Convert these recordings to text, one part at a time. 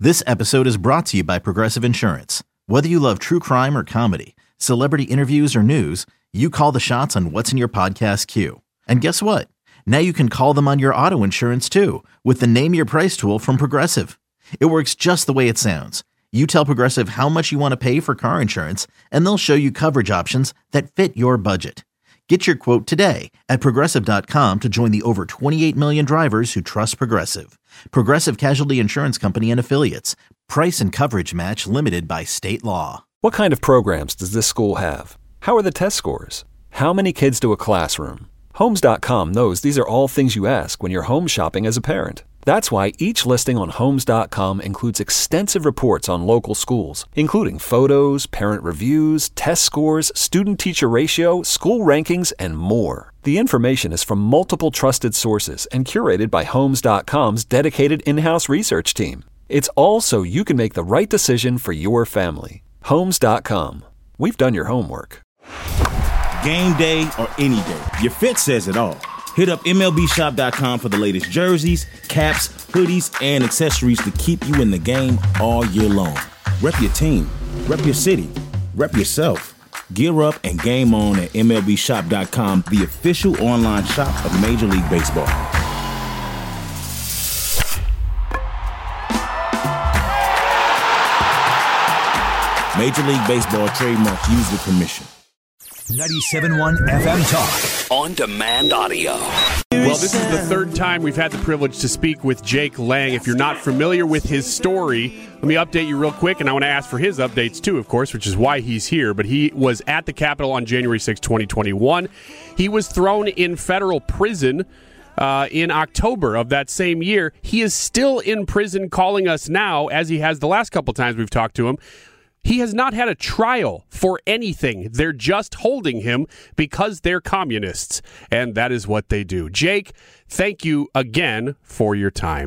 This episode is brought to you by Progressive Insurance. Whether you love true crime or comedy, celebrity interviews or news, you call the shots on what's in your podcast queue. And guess what? Now you can call them on your auto insurance too with the Name Your Price tool from Progressive. It works just the way it sounds. You tell Progressive how much you want to pay for car insurance, and they'll show you coverage options that fit your budget. Get your quote today at Progressive.com to join the over 28 million drivers who trust Progressive. Progressive Casualty Insurance Company and Affiliates. Price and coverage match limited by state law. What kind of programs does this school have? How are the test scores? How many kids to a classroom? Homes.com knows these are all things you ask when you're home shopping as a parent. That's why each listing on Homes.com includes extensive reports on local schools, including photos, parent reviews, test scores, student-teacher ratio, school rankings, and more. The information is from multiple trusted sources and curated by Homes.com's dedicated in-house research team. It's all so you can make the right decision for your family. Homes.com. We've done your homework. Game day or any day, your fit says it all. Hit up MLBshop.com for the latest jerseys, caps, hoodies, and accessories to keep you in the game all year long. Rep your team, rep your city, rep yourself. Gear up and game on at MLBshop.com, the official online shop of Major League Baseball. Major League Baseball trademark used with permission. 97.1 FM Talk. On Demand Audio. Well, this is the third time we've had the privilege to speak with Jake Lang. If you're not familiar with his story, let me update you real quick, and I want to ask for his updates too, of course, which is why he's here. But he was at the Capitol on January 6, 2021. He was thrown in federal prison in October of that same year. He is still in prison calling us now, as he has the last couple times we've talked to him. He has not had a trial for anything. They're just holding him because they're communists, and that is what they do. Jake, thank you again for your time.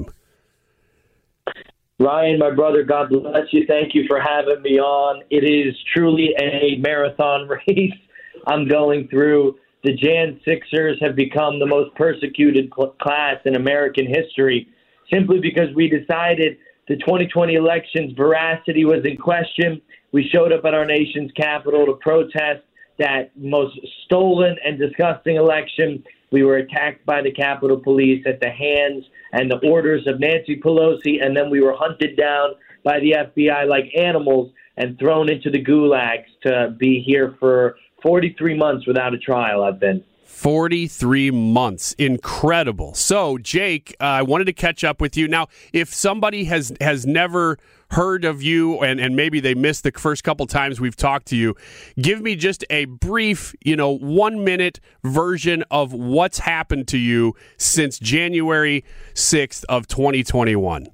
Ryan, my brother, God bless you. Thank you for having me on. It is truly a marathon race I'm going through. The Jan 6ers have become the most persecuted class in American history simply because we decided the 2020 election's veracity was in question. We showed up at our nation's capital to protest that most stolen and disgusting election. We were attacked by the Capitol Police at the hands and the orders of Nancy Pelosi, and then we were hunted down by the FBI like animals and thrown into the gulags to be here for 43 months without a trial. I've been 43 months. Incredible. So, Jake, I wanted to catch up with you. Now, if somebody has never heard of you and maybe they missed the first couple times we've talked to you, give me just a brief, 1-minute version of what's happened to you since January 6th of 2021.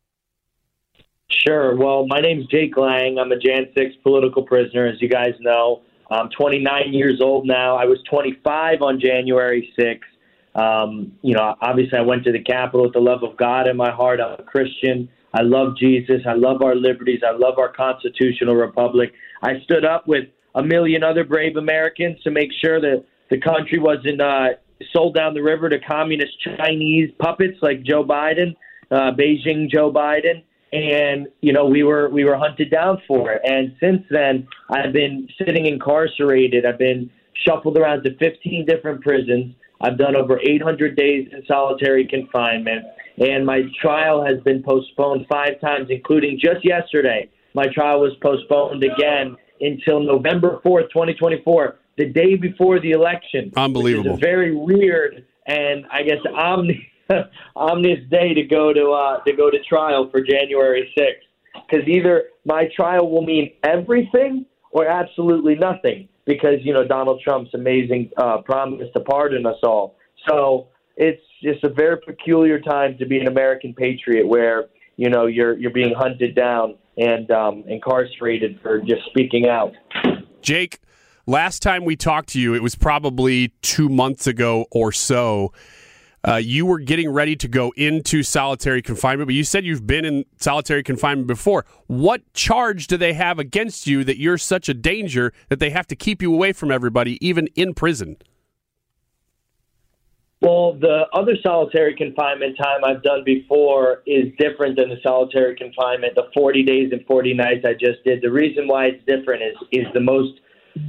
Sure. Well, my name's Jake Lang. I'm a Jan 6 political prisoner, as you guys know. I'm 29 years old now. I was 25 on January 6th. Obviously I went to the Capitol with the love of God in my heart. I'm a Christian. I love Jesus. I love our liberties. I love our constitutional republic. I stood up with a million other brave Americans to make sure that the country wasn't sold down the river to communist Chinese puppets like Joe Biden, Beijing Joe Biden. And, we were hunted down for it. And since then, I've been sitting incarcerated. I've been shuffled around to 15 different prisons. I've done over 800 days in solitary confinement. And my trial has been postponed 5 times, including just yesterday. My trial was postponed again until November 4th, 2024, the day before the election. Unbelievable. It's a very weird and, I guess, ominous day to go to trial for January 6th, because either my trial will mean everything or absolutely nothing, because Donald Trump's amazing promise to pardon us all. So it's just a very peculiar time to be an American patriot, where you're being hunted down and incarcerated for just speaking out. Jake, last time we talked to you, it was probably 2 months ago or so. You were getting ready to go into solitary confinement, but you said you've been in solitary confinement before. What charge do they have against you that you're such a danger that they have to keep you away from everybody, even in prison? Well, the other solitary confinement time I've done before is different than the solitary confinement, the 40 days and 40 nights I just did. The reason why it's different is the most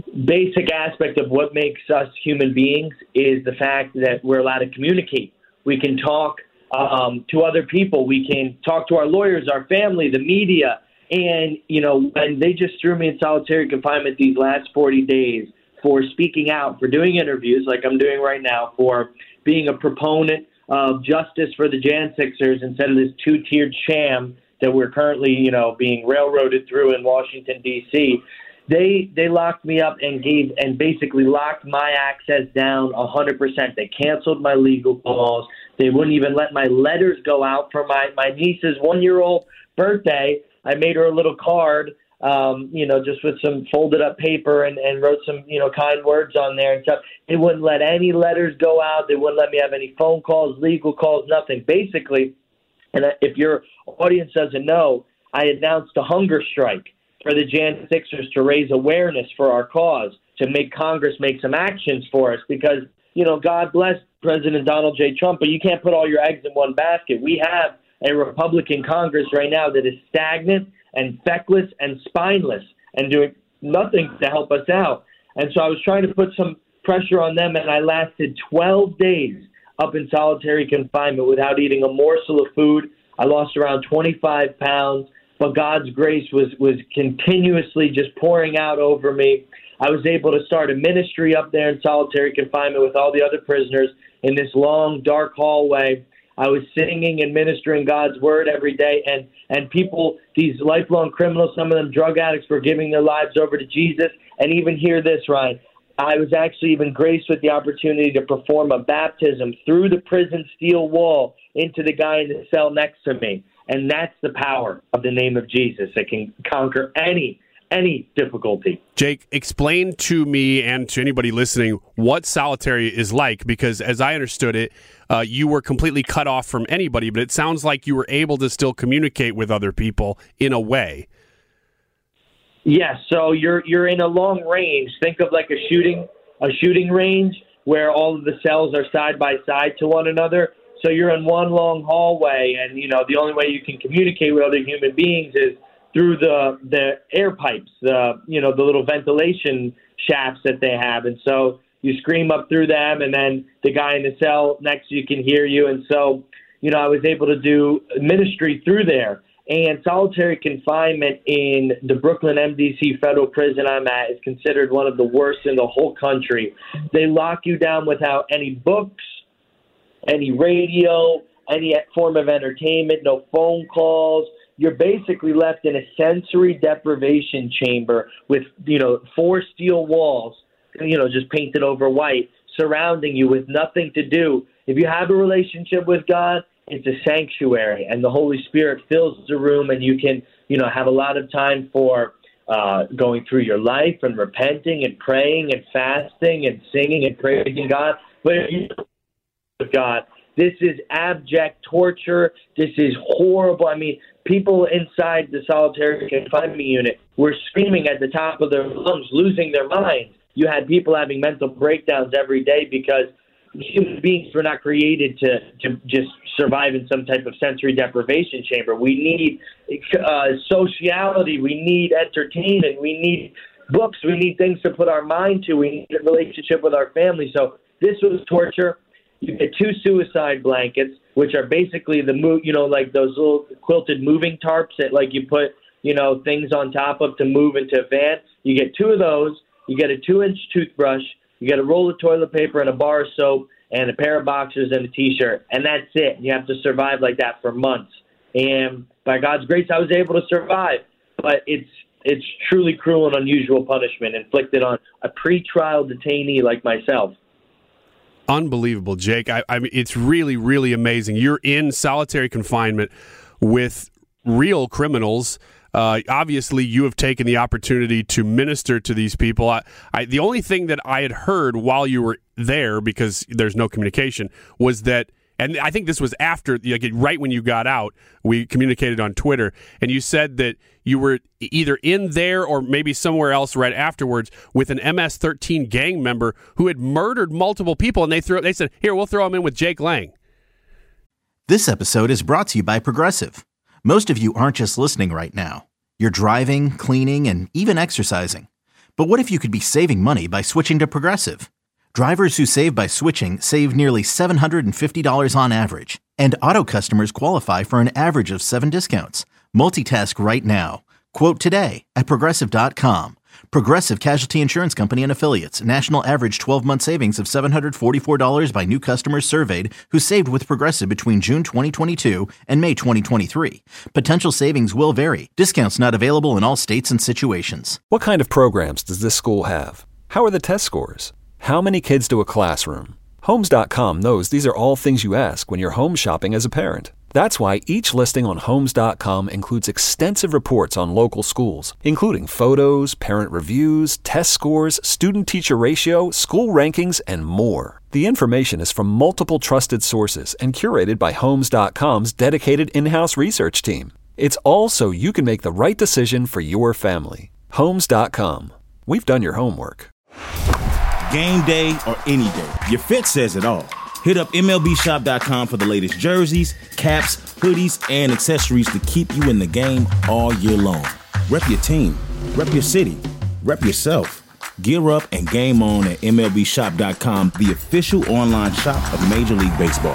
basic aspect of what makes us human beings is the fact that we're allowed to communicate. We can talk to other people. We can talk to our lawyers, our family, the media. And, when they just threw me in solitary confinement these last 40 days for speaking out, for doing interviews like I'm doing right now, for being a proponent of justice for the Jan Sixers instead of this two-tiered sham that we're currently, being railroaded through in Washington, D.C., They locked me up and basically locked my access down 100%. They canceled my legal calls. They wouldn't even let my letters go out for my niece's 1-year-old birthday. I made her a little card, just with some folded up paper and wrote some, kind words on there and stuff. They wouldn't let any letters go out. They wouldn't let me have any phone calls, legal calls, nothing. Basically, and if your audience doesn't know, I announced a hunger strike for the Jan Sixers to raise awareness for our cause, to make Congress make some actions for us because, God bless President Donald J. Trump, but you can't put all your eggs in one basket. We have a Republican Congress right now that is stagnant and feckless and spineless and doing nothing to help us out. And so I was trying to put some pressure on them, and I lasted 12 days up in solitary confinement without eating a morsel of food. I lost around 25 pounds. But God's grace was continuously just pouring out over me. I was able to start a ministry up there in solitary confinement with all the other prisoners in this long, dark hallway. I was singing and ministering God's word every day. And people, these lifelong criminals, some of them drug addicts, were giving their lives over to Jesus. And even hear this, Ryan. I was actually even graced with the opportunity to perform a baptism through the prison steel wall into the guy in the cell next to me. And that's the power of the name of Jesus that can conquer any difficulty. Jake, explain to me and to anybody listening what solitary is like, because as I understood it, you were completely cut off from anybody, but it sounds like you were able to still communicate with other people in a way. Yes, so you're in a long range. Think of like a shooting range where all of the cells are side by side to one another. So you're in one long hallway, and, the only way you can communicate with other human beings is through the air pipes, the little ventilation shafts that they have. And so you scream up through them, and then the guy in the cell next to you can hear you. And so, I was able to do ministry through there. And solitary confinement in the Brooklyn MDC federal prison I'm at is considered one of the worst in the whole country. They lock you down without any books, any radio, any form of entertainment, no phone calls. You're basically left in a sensory deprivation chamber with, 4 steel walls, just painted over white, surrounding you with nothing to do. If you have a relationship with God, it's a sanctuary, and the Holy Spirit fills the room, and you can, have a lot of time for going through your life and repenting and praying and fasting and singing and praising God. But if you with God, this is abject torture. This is horrible. I mean, people inside the solitary confinement unit were screaming at the top of their lungs, losing their minds. You had people having mental breakdowns every day because human beings were not created to just survive in some type of sensory deprivation chamber. We need sociality. We need entertainment. We need books. We need things to put our mind to. We need a relationship with our family. So this was torture. You get 2 suicide blankets, which are basically like those little quilted moving tarps that you put, things on top of to move into a van. You get 2 of those. You get a 2-inch toothbrush. You get a roll of toilet paper and a bar of soap and a pair of boxers and a T-shirt. And that's it. You have to survive like that for months. And by God's grace, I was able to survive. But it's truly cruel and unusual punishment inflicted on a pretrial detainee like myself. Unbelievable, Jake. I mean, it's really, really amazing. You're in solitary confinement with real criminals. Obviously, you have taken the opportunity to minister to these people. The only thing that I had heard while you were there, because there's no communication, was that And I think this was after, like, right when you got out, we communicated on Twitter, and you said that you were either in there or maybe somewhere else right afterwards with an MS-13 gang member who had murdered multiple people, and they said, here, we'll throw him in with Jake Lang. This episode is brought to you by Progressive. Most of you aren't just listening right now. You're driving, cleaning, and even exercising. But what if you could be saving money by switching to Progressive? Drivers who save by switching save nearly $750 on average. And auto customers qualify for an average of 7 discounts. Multitask right now. Quote today at Progressive.com. Progressive Casualty Insurance Company and Affiliates. National average 12-month savings of $744 by new customers surveyed who saved with Progressive between June 2022 and May 2023. Potential savings will vary. Discounts not available in all states and situations. What kind of programs does this school have? How are the test scores? How many kids do a classroom? Homes.com knows these are all things you ask when you're home shopping as a parent. That's why each listing on Homes.com includes extensive reports on local schools, including photos, parent reviews, test scores, student-teacher ratio, school rankings, and more. The information is from multiple trusted sources and curated by Homes.com's dedicated in-house research team. It's all so you can make the right decision for your family. Homes.com. We've done your homework. Game day or any day, your fit says it all. Hit up MLBshop.com for the latest jerseys, caps, hoodies, and accessories to keep you in the game all year long. Rep your team, rep your city, rep yourself. Gear up and game on at MLBshop.com, the official online shop of Major League Baseball.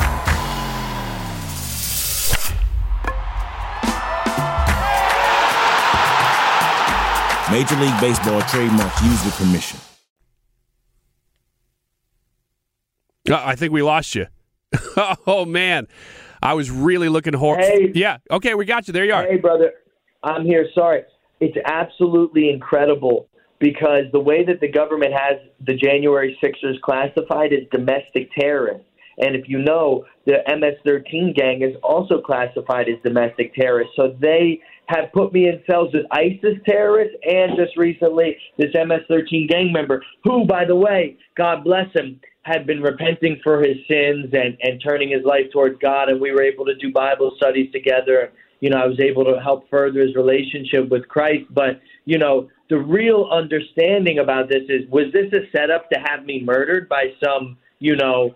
Major League Baseball trademark used with permission. I think we lost you. Oh, man. I was really looking Hey. Yeah. Okay, we got you. There you are. Hey, brother. I'm here. Sorry. It's absolutely incredible because the way that the government has the January 6ers classified is domestic terrorists. And if you know, the MS-13 gang is also classified as domestic terrorists. So they have put me in cells with ISIS terrorists and just recently this MS-13 gang member who, by the way, God bless him, had been repenting for his sins and turning his life towards God. And we were able to do Bible studies together. You know, I was able to help further his relationship with Christ. But, you know, the real understanding about this is, was this a setup to have me murdered by some, you know,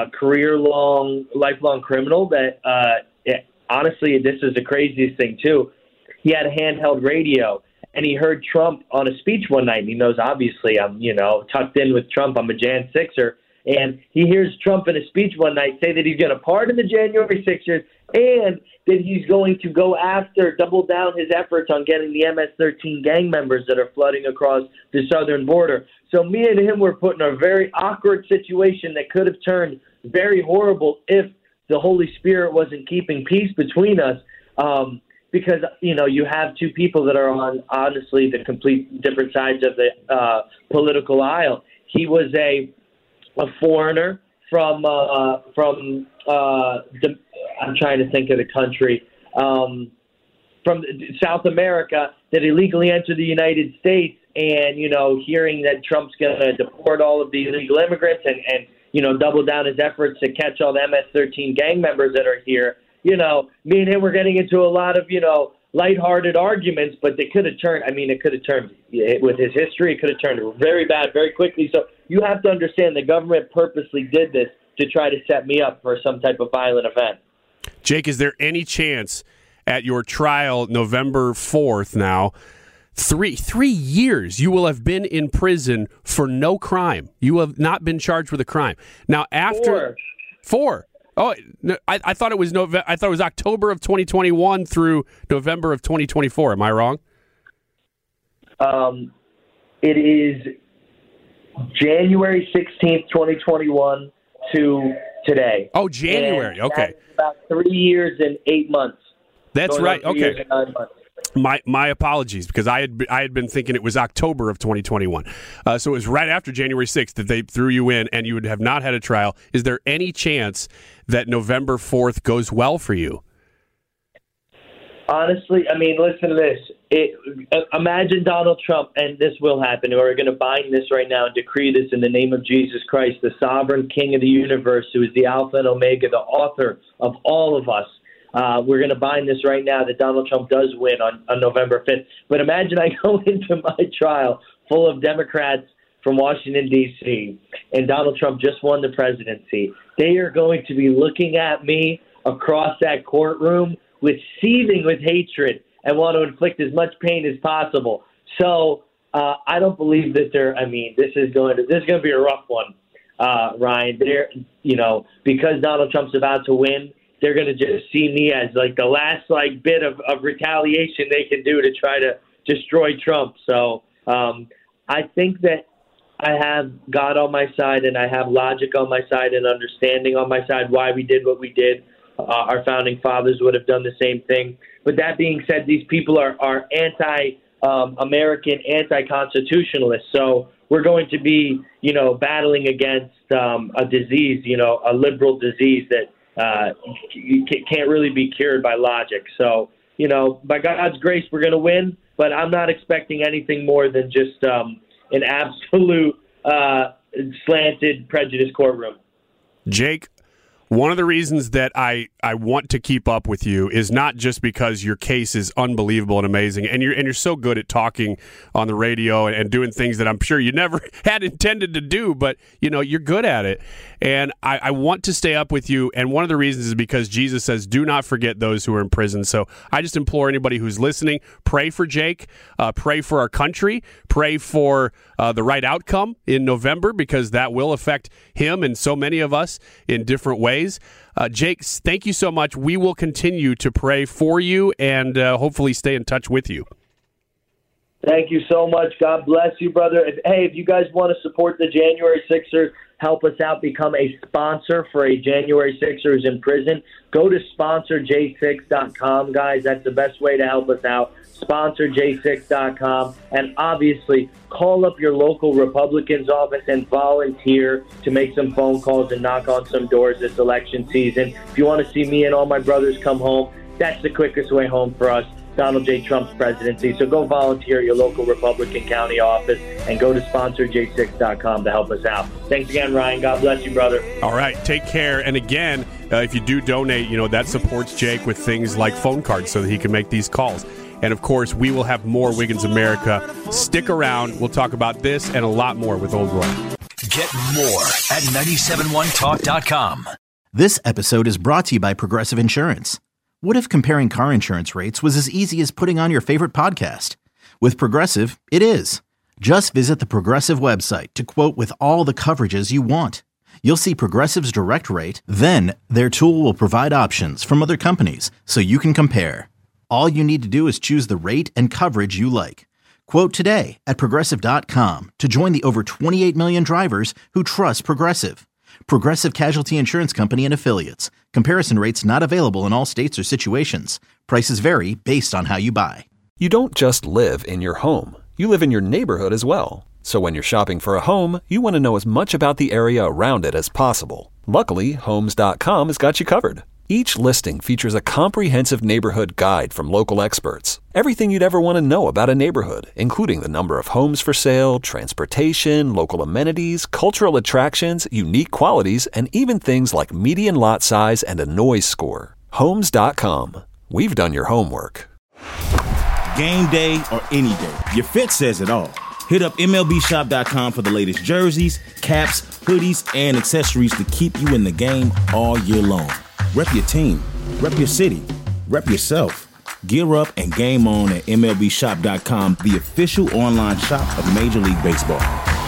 lifelong criminal that, honestly, this is the craziest thing, too. He had a handheld radio, and he heard Trump on a speech one night. And he knows, obviously, I'm, you know, tucked in with Trump. I'm a Jan 6er. And he hears Trump in a speech one night say that he's going to pardon the January 6ers and that he's going to double down his efforts on getting the MS-13 gang members that are flooding across the southern border. So me and him were put in a very awkward situation that could have turned very horrible if the Holy Spirit wasn't keeping peace between us. Because, you know, you have two people that are on, honestly, the complete different sides of the political aisle. He was a foreigner from I'm trying to think of the country, from South America that illegally entered the United States, and, you know, hearing that Trump's going to deport all of the illegal immigrants and, you know, double down his efforts to catch all the MS-13 gang members that are here. You know, me and him were getting into a lot of, you know, lighthearted arguments, but it could have turned with his history, it could have turned very bad very quickly. So you have to understand the government purposely did this to try to set me up for some type of violent event. Jake, is there any chance at your trial November 4th now, 3 years, you will have been in prison for no crime? You have not been charged with a crime. Now, after... 4. Oh, no, I thought it was I thought it was October of 2021 through November of 2024. Am I wrong? It is January 16th, 2021 to today. Oh, January. And okay. That's about 3 years and 8 months. That's right. Okay. 9 months. My apologies, because I had been thinking it was October of 2021. So it was right after January 6th that they threw you in, and you would have not had a trial. Is there any chance that November 4th goes well for you? Honestly, I mean, listen to this. Imagine Donald Trump, and this will happen. We're going to bind this right now and decree this in the name of Jesus Christ, the sovereign King of the universe, who is the Alpha and Omega, the author of all of us. We're going to bind this right now that Donald Trump does win on November 5th. But imagine I go into my trial full of Democrats from Washington, D.C., and Donald Trump just won the presidency. They are going to be looking at me across that courtroom with seething with hatred and want to inflict as much pain as possible. So I don't believe that this is going to be a rough one, Ryan. Because Donald Trump's about to win, they're going to just see me as like the last bit of retaliation they can do to try to destroy Trump. So I think that I have God on my side, and I have logic on my side and understanding on my side why we did what we did. Our founding fathers would have done the same thing. But that being said, these people are anti-American, anti-constitutionalists. So we're going to be, battling against a disease, a liberal disease that can't really be cured by logic. So, by God's grace, we're going to win. But I'm not expecting anything more than just an absolute slanted prejudice courtroom. Jake, one of the reasons that I want to keep up with you is not just because your case is unbelievable and amazing, and you're so good at talking on the radio and doing things that I'm sure you never had intended to do, but you're good at it. And I want to stay up with you, and one of the reasons is because Jesus says, do not forget those who are in prison. So I just implore anybody who's listening, pray for Jake, pray for our country, pray for the right outcome in November, because that will affect him and so many of us in different ways. Jake, thank you so much. We will continue to pray for you and hopefully stay in touch with you. Thank you so much. God bless you, brother. If you guys want to support the January Sixers, help us out, become a sponsor for a January Sixer who's in prison, go to sponsorj6.com, guys. That's the best way to help us out. SponsorJ6.com. And obviously, call up your local Republicans office and volunteer to make some phone calls and knock on some doors this election season. If you want to see me and all my brothers come home, that's the quickest way home for us. Donald J. Trump's presidency. So go volunteer at your local Republican county office and go to SponsorJ6.com to help us out. Thanks again, Ryan. God bless you, brother. All right. Take care. And again, if you do donate, that supports Jake with things like phone cards so that he can make these calls. And, of course, we will have more Wiggins America. Stick around. We'll talk about this and a lot more with Old Roy. Get more at 971talk.com. This episode is brought to you by Progressive Insurance. What if comparing car insurance rates was as easy as putting on your favorite podcast? With Progressive, it is. Just visit the Progressive website to quote with all the coverages you want. You'll see Progressive's direct rate, then their tool will provide options from other companies so you can compare. All you need to do is choose the rate and coverage you like. Quote today at Progressive.com to join the over 28 million drivers who trust Progressive. Progressive Casualty Insurance Company and Affiliates. Comparison rates not available in all states or situations. Prices vary based on how you buy. You don't just live in your home. You live in your neighborhood as well. So when you're shopping for a home, you want to know as much about the area around it as possible. Luckily, Homes.com has got you covered. Each listing features a comprehensive neighborhood guide from local experts. Everything you'd ever want to know about a neighborhood, including the number of homes for sale, transportation, local amenities, cultural attractions, unique qualities, and even things like median lot size and a noise score. Homes.com. We've done your homework. Game day or any day, your fit says it all. Hit up MLBshop.com for the latest jerseys, caps, hoodies, and accessories to keep you in the game all year long. Rep your team, rep your city, rep yourself. Gear up and game on at MLBshop.com, the official online shop of Major League Baseball.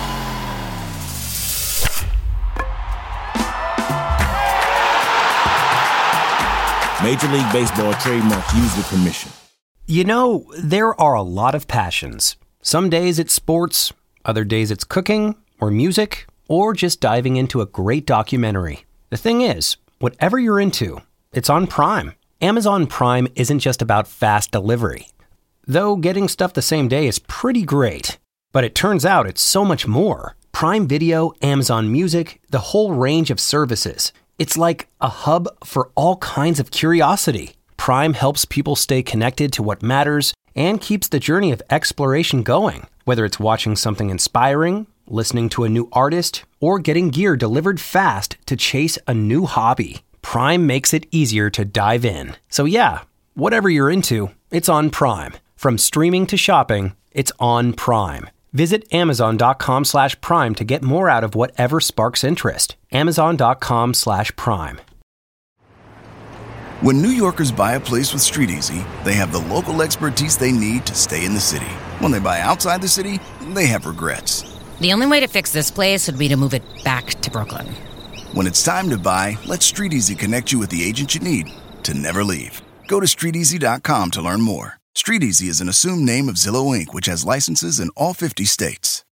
Major League Baseball trademark used with permission. There are a lot of passions. Some days it's sports, other days it's cooking or music, or just diving into a great documentary. The thing is, whatever you're into, it's on Prime. Amazon Prime isn't just about fast delivery. Though getting stuff the same day is pretty great. But it turns out it's so much more. Prime Video, Amazon Music, the whole range of services. It's like a hub for all kinds of curiosity. Prime helps people stay connected to what matters and keeps the journey of exploration going. Whether it's watching something inspiring, listening to a new artist, or getting gear delivered fast to chase a new hobby, Prime makes it easier to dive in. So yeah, whatever you're into, it's on Prime. From streaming to shopping, it's on Prime. Visit Amazon.com/Prime to get more out of whatever sparks interest. Amazon.com/Prime. When New Yorkers buy a place with StreetEasy, they have the local expertise they need to stay in the city. When they buy outside the city, they have regrets. The only way to fix this place would be to move it back to Brooklyn. When it's time to buy, let StreetEasy connect you with the agent you need to never leave. Go to StreetEasy.com to learn more. StreetEasy is an assumed name of Zillow Inc., which has licenses in all 50 states.